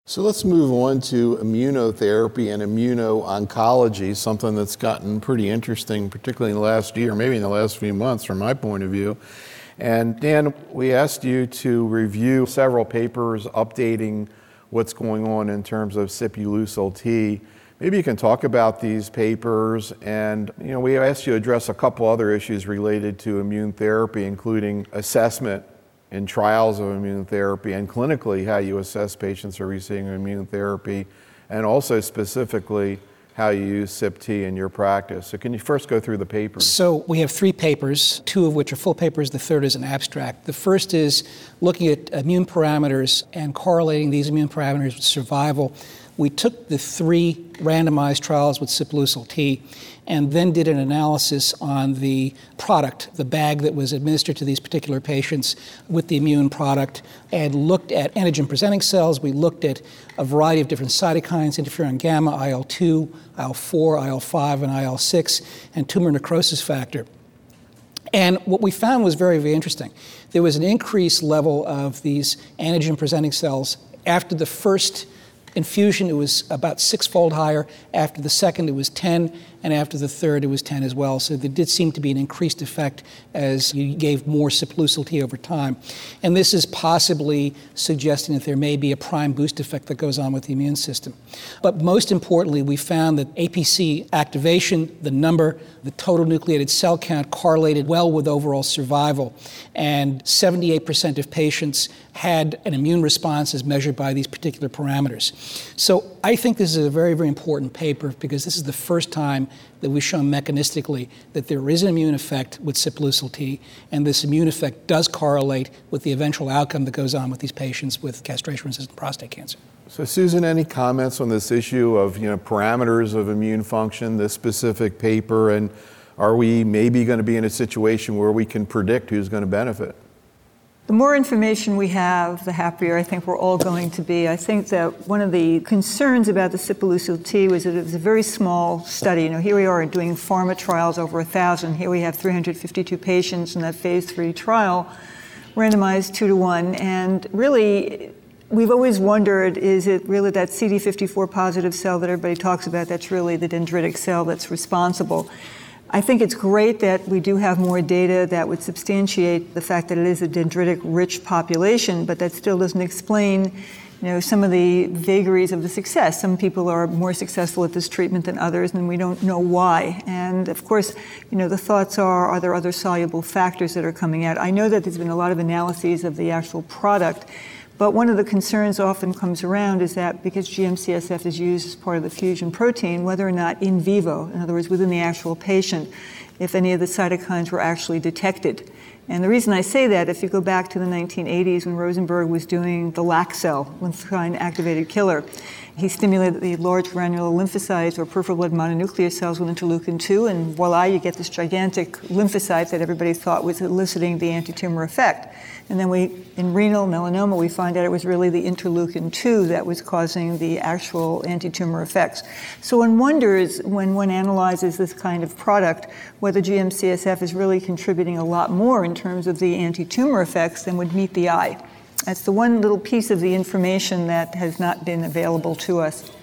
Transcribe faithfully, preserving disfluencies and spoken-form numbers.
So let's move on to immunotherapy and immuno-oncology, something that's gotten pretty interesting, particularly in the last year, maybe in the last few months from my point of view. And Dan, we asked you to review several papers updating what's going on in terms of Sipuleucel T. Maybe you can talk about these papers, and you know, we asked you to address a couple other issues related to immune therapy, including assessment in trials of immune therapy and clinically how you assess patients who are receiving immune therapy, and also specifically how you use S I P T in your practice. So can you first go through the papers? So we have three papers, two of which are full papers, the third is an abstract. The first is looking at immune parameters and correlating these immune parameters with survival. We took the three randomized trials with Sipuleucel T and then did an analysis on the product, the bag that was administered to these particular patients with the immune product, and looked at antigen-presenting cells. We looked at a variety of different cytokines, interferon gamma, I L two, I L four, I L five, and I L six, and tumor necrosis factor. And what we found was very, very interesting. There was an increased level of these antigen-presenting cells after the first infusion. It was about six-fold higher. After the second, it was ten, and after the third, it was ten as well. So there did seem to be an increased effect as you gave more Sipuleucel T over time. And this is possibly suggesting that there may be a prime boost effect that goes on with the immune system. But most importantly, we found that A P C activation, the number, the total nucleated cell count correlated well with overall survival. And seventy-eight percent of patients had an immune response as measured by these particular parameters. So I think this is a very, very important paper because this is the first time that we've shown mechanistically that there is an immune effect with Sipuleucel T, and this immune effect does correlate with the eventual outcome that goes on with these patients with castration-resistant prostate cancer. So Susan, any comments on this issue of you know parameters of immune function, this specific paper, and are we maybe going to be in a situation where we can predict who's going to benefit? The more information we have, the happier I think we're all going to be. I think that one of the concerns about the Sipuleucel T was that it was a very small study. You know, here we are doing pharma trials over a thousand. Here we have three hundred fifty-two patients in that phase three trial, randomized two to one. And really, we've always wondered, is it really that C D fifty-four positive cell that everybody talks about that's really the dendritic cell that's responsible? I think it's great that we do have more data that would substantiate the fact that it is a dendritic-rich population, but that still doesn't explain, you know, some of the vagaries of the success. Some people are more successful at this treatment than others, and we don't know why. And of course, you know, the thoughts are, are there other soluble factors that are coming out? I know that there's been a lot of analyses of the actual product, but one of the concerns often comes around is that because G M C S F is used as part of the fusion protein, whether or not in vivo, in other words, within the actual patient, if any of the cytokines were actually detected. And the reason I say that, if you go back to the nineteen eighties when Rosenberg was doing the L A C cell, lymphokine activated killer, he stimulated the large granular lymphocytes or peripheral blood mononuclear cells with interleukin two, and voila, you get this gigantic lymphocyte that everybody thought was eliciting the anti-tumor effect. And then we, in renal melanoma, we find out it was really the interleukin two that was causing the actual anti-tumor effects. So one wonders, when one analyzes this kind of product, whether G M C S F is really contributing a lot more in terms of the anti-tumor effects than would meet the eye. That's the one little piece of the information that has not been available to us.